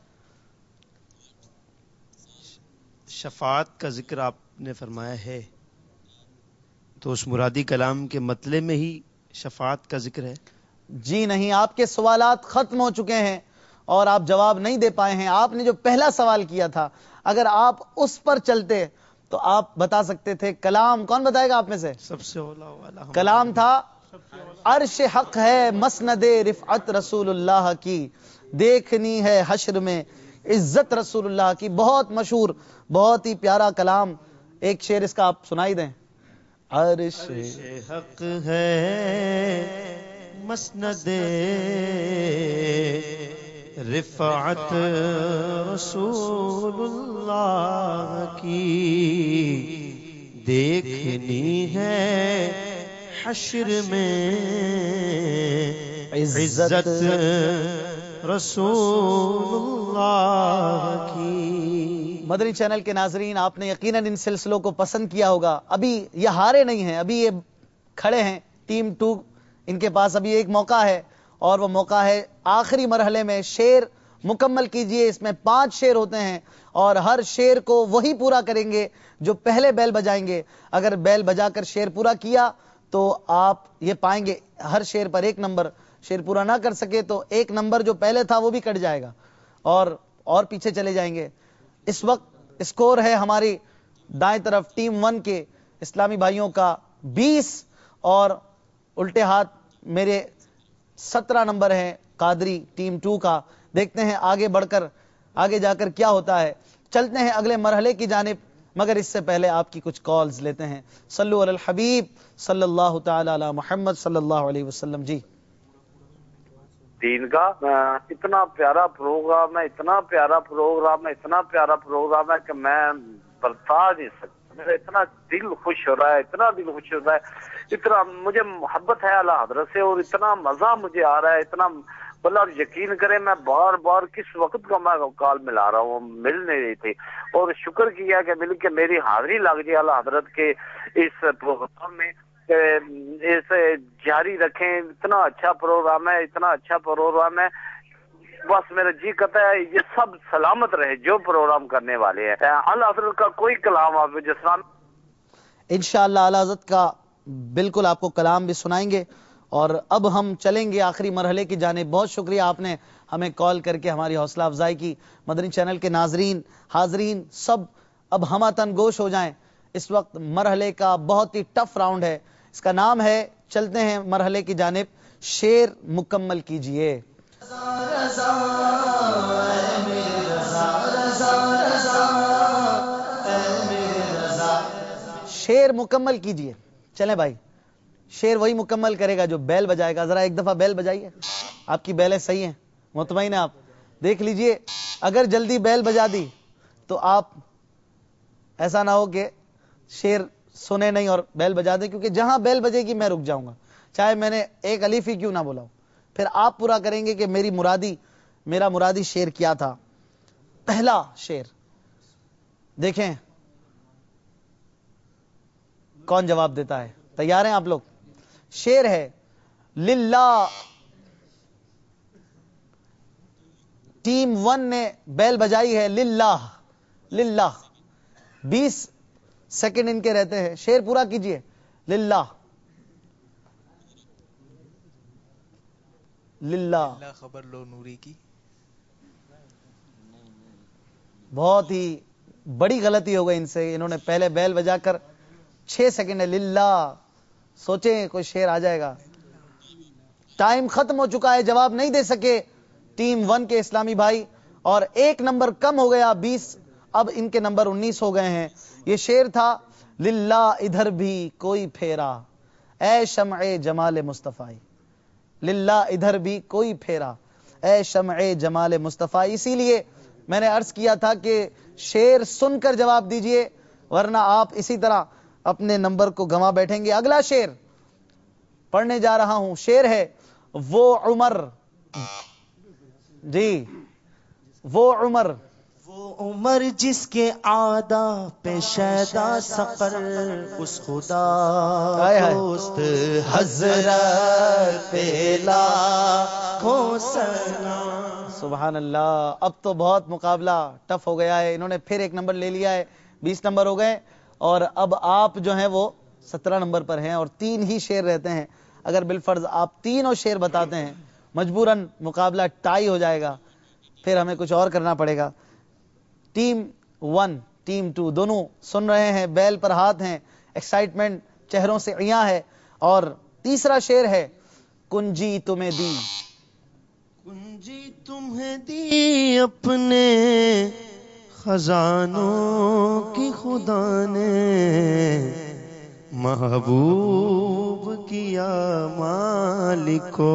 شفاعت کا ذکر آپ نے فرمایا ہے, تو اس مرادی کلام کے مطلع میں ہی شفاعت کا ذکر ہے؟ جی نہیں, آپ کے سوالات ختم ہو چکے ہیں اور آپ جواب نہیں دے پائے ہیں. آپ نے جو پہلا سوال کیا تھا, اگر آپ اس پر چلتے تو آپ بتا سکتے تھے. کلام کون بتائے گا آپ میں سے؟ سب سے اولا والا کلام تھا عرش حق ہے مسند رفعت رسول اللہ کی, دیکھنی ہے حشر میں عزت رسول اللہ کی، بہت مشہور، بہت ہی پیارا کلام. ایک شعر اس کا آپ سنائی دیں. عرش حق ہے مسند رفعت رسول اللہ کی، دیکھنی ہے حشر میں عزت رسول اللہ کی. مدنی چینل کے ناظرین، آپ نے یقیناً ان سلسلوں کو پسند کیا ہوگا. ابھی یہ ہارے نہیں ہیں، ابھی یہ کھڑے ہیں. ٹیم 2 ان کے پاس ابھی ایک موقع ہے، اور وہ موقع ہے آخری مرحلے میں. شعر مکمل کیجئے. اس میں 5 شعر ہوتے ہیں، اور ہر شعر کو وہی پورا کریں گے جو پہلے بیل بجائیں گے. اگر بیل بجا کر شعر پورا کیا تو آپ یہ پائیں گے ہر شعر پر 1 نمبر. شعر پورا نہ کر سکے تو 1 نمبر جو پہلے تھا وہ بھی کٹ جائے گا، اور پیچھے چلے جائیں گے. اس وقت اسکور ہے ہماری دائیں طرف ٹیم 1 کے اسلامی بھائیوں کا 20، اور الٹے ہاتھ میرے 17 نمبر ہیں قادری ٹیم 2 کا. دیکھتے ہیں آگے بڑھ کر آگے جا کر کیا ہوتا ہے. چلتے ہیں اگلے مرحلے کی جانب، مگر اس سے پہلے آپ کی کچھ کالز لیتے ہیں. صلو علی الحبیب صلی اللہ تعالی علی محمد صلی اللہ علیہ وسلم. جی دین کا اتنا پیارا پروگرام ہے، اتنا پیارا پروگرام ہے، اتنا پیارا پروگرام ہے کہ میں بتا نہیں سکتا. میرا اتنا دل خوش ہو رہا ہے، اتنا دل خوش ہو رہا ہے، اتنا مجھے محبت ہے اعلیٰ حضرت سے، اور اتنا مزہ مجھے آ رہا ہے، اتنا بلا یقین کریں میں بار بار کس وقت کا میں کال ملا رہا ہوں، مل نہیں رہی تھی، اور شکر کیا کہ مل کے میری حاضری لگ جائے اعلیٰ حضرت کے اس پروگرام میں. اسے جاری رکھیں. اتنا اچھا پروگرام ہے، اتنا اچھا پروگرام ہے. بس میرا جی کہتا ہے یہ سب سلامت رہے جو پروگرام کرنے والے ہیں. اعلیٰ حضرت کا کوئی کلام آپ جس طرح انشاءاللہ اعلیٰ حضرت کا بالکل آپ کو کلام بھی سنائیں گے. اور اب ہم چلیں گے آخری مرحلے کی جانب. بہت شکریہ آپ نے ہمیں کال کر کے ہماری حوصلہ افزائی کی. مدنی چینل کے ناظرین، حاضرین سب اب ہمہ گوش ہو جائیں. اس وقت مرحلے کا بہت ہی ٹف راؤنڈ ہے، اس کا نام ہے چلتے ہیں مرحلے کی جانب. شعر مکمل کیجئے. شعر مکمل کیجئے. چلیں بھائی، شعر وہی مکمل کرے گا جو بیل بجائے گا. ذرا ایک دفعہ بیل بجائیے. آپ کی بیلیں صحیح ہیں، مطمئن ہیں آپ؟ دیکھ لیجئے، اگر جلدی بیل بجا دی تو آپ ایسا نہ ہو کہ شعر سنے نہیں اور بیل بجا دیں، کیونکہ جہاں بیل بجے گی میں رک جاؤں گا، چاہے میں نے ایک الف ہی کیوں نہ بولا ہوں. پھر آپ پورا کریں گے کہ میرا مرادی شعر کیا تھا. پہلا شعر دیکھیں کون جواب دیتا ہے. تیار ہیں آپ لوگ؟ شعر ہے للہ. ٹیم 1 نے بیل بجائی ہے للہ. للہ 20 سیکنڈ ان کے رہتے ہیں. شعر پورا کیجئے. للہ للہ. خبر لو نوری کی. بہت ہی بڑی غلطی ہو گئی ان سے. انہوں نے پہلے بیل بجا کر 6 سیکنڈ ہے. للہ سوچیں کوئی شعر آ جائے گا. ٹائم ختم ہو چکا ہے، جواب نہیں دے سکے ٹیم 1 کے اسلامی بھائی، اور 1 نمبر کم ہو گیا. 20 اب ان کے نمبر 19 ہو گئے ہیں. یہ شعر تھا للہ ادھر بھی کوئی پھیرا اے شمع جمال مصطفی. للہ ادھر بھی کوئی پھیرا اے شمع جمال مصطفی. اسی لیے میں نے عرض کیا تھا کہ شعر سن کر جواب دیجئے، ورنہ آپ اسی طرح اپنے نمبر کو گنوا بیٹھیں گے. اگلا شعر پڑھنے جا رہا ہوں. شعر ہے وہ عمر. جی وہ عمر. وہ عمر جس کے عادا پہ شیدا سفر، اس خدا دوست حضرت پہ لاکھوں سلام. سبحان اللہ. اب تو بہت مقابلہ ٹف ہو گیا ہے. انہوں نے پھر 1 نمبر لے لیا ہے، 20 نمبر ہو گئے، اور اب آپ جو ہیں وہ 17 نمبر پر ہیں، اور 3 ہی شعر رہتے ہیں. اگر بالفرض آپ تینوں شعر بتاتے ہیں مجبوراً مقابلہ ٹائی ہو جائے گا، پھر ہمیں کچھ اور کرنا پڑے گا. ٹیم 1 ٹیم 2 دونوں سن رہے ہیں، بیل پر ہاتھ ہیں، ایکسائٹمنٹ چہروں سے عیاں ہے. اور تیسرا شعر ہے کنجی تمہیں دی. پونجی تمہیں دی اپنے خزانوں کی خدا نے، محبوب کیا مالک کو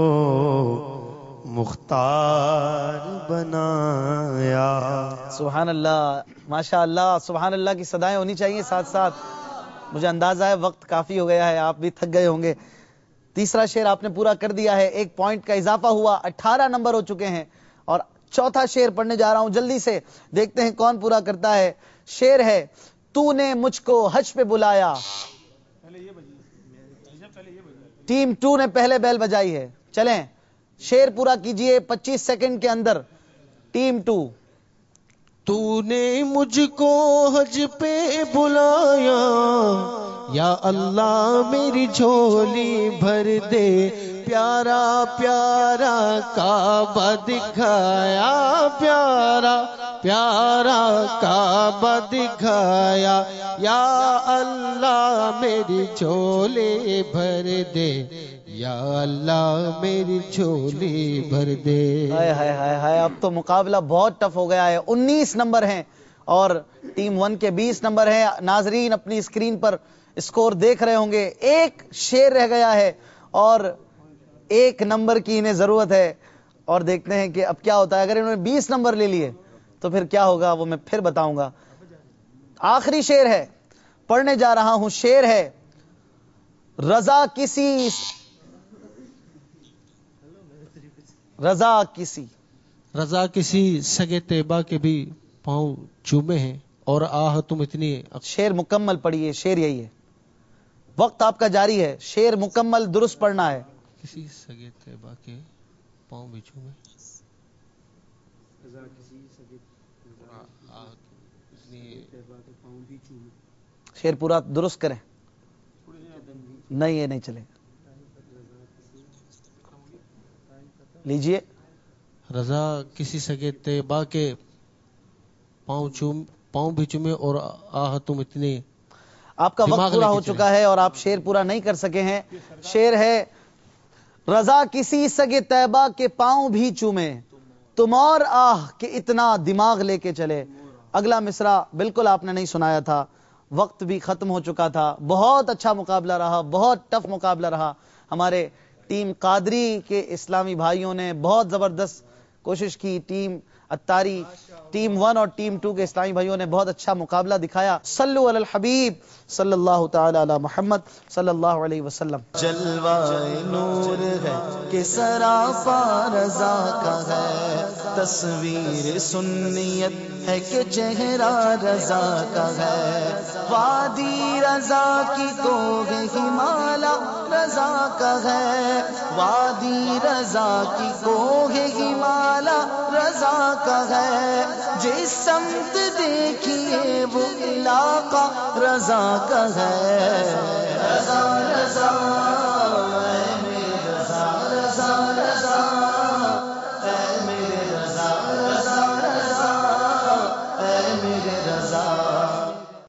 مختار بنایا. سبحان اللہ، ماشاء اللہ، سبحان اللہ کی صدائیں ہونی چاہیے ساتھ ساتھ. مجھے اندازہ ہے وقت کافی ہو گیا ہے، آپ بھی تھک گئے ہوں گے. تیسرا شعر آپ نے پورا کر دیا ہے، 1 پوائنٹ کا اضافہ ہوا، 18 نمبر ہو چکے ہیں. اور چوتھا شعر پڑھنے جا رہا ہوں، جلدی سے دیکھتے ہیں کون پورا کرتا ہے. شعر ہے، تو نے مجھ کو حج پہ بلایا. ٹیم 2 نے پہلے بیل بجائی ہے. چلیں شعر پورا کیجئے 25 سیکنڈ کے اندر. ٹیم 2. تو نے مجھ کو حج پہ بلایا، یا اللہ میری جھولی بھر دے، پیارا پیارا کعبہ دکھایا، پیارا پیارا کعبہ دکھایا، یا اللہ میری جھولی بھر دے، یا اللہ میری جھولی بھر دے. ہائے ہائے ہائے ہائے، اب تو مقابلہ بہت ٹف ہو گیا ہے. 19 نمبر ہیں اور ٹیم 1 کے 20 نمبر ہیں. ناظرین اپنی اسکرین پر اسکور دیکھ رہے ہوں گے. ایک شعر رہ گیا ہے اور 1 نمبر کی انہیں ضرورت ہے، اور دیکھتے ہیں کہ اب کیا ہوتا ہے. اگر انہوں نے 20 نمبر لے لیے تو پھر کیا ہوگا وہ میں پھر بتاؤں گا. آخری شعر ہے، پڑھنے جا رہا ہوں. شعر ہے، رضا کسی سگے طیبہ کے بھی پاؤں چومے ہیں، اور آہ تم اتنی. شعر مکمل پڑھیے، شعر یہی ہے. وقت آپ کا جاری ہے، شعر مکمل درست پڑھنا ہے. کسی سگے طیبہ کے پاؤں بھی چومے، شعر پورا درست کریں. نہیں یہ نہیں چلے گا. لیجئے. رضا کسی سگے طیبہ کے پاؤں بھی چومے، اور آہ تم اتنی. آپ کا وقت پورا ہو چکا ہے اور آپ شعر پورا نہیں کر سکے ہیں. شعر ہے، رضا کسی سگے طیبہ کے پاؤں بھی چومے، تم اور آہ کہ اتنا دماغ لے کے چلے. اگلا مصرع بالکل آپ نے نہیں سنایا تھا، وقت بھی ختم ہو چکا تھا. بہت اچھا مقابلہ رہا، بہت ٹف مقابلہ رہا. ہمارے ٹیم قادری کے اسلامی بھائیوں نے بہت زبردست کوشش کی. ٹیم اتاری، ٹیم 1 اور ٹیم 2 کے اسلامی بھائیوں نے بہت اچھا مقابلہ دکھایا. صلو علی الحبیب صلی اللہ تعالی علی محمد صلی اللہ علیہ وسلم. جلوہ نور ہے کہ سراپا رضا کا ہے، تصویر سنیت ہے کہ چہرہ رضا کا ہے، وادی رضا کی کوہ ہمالا رضا کا ہے، وادی رضا کی کوہ ہمالا رضا کا ہے، جس سمت دیکھیے وہ علاقہ رضا کا ہے. رضا رضا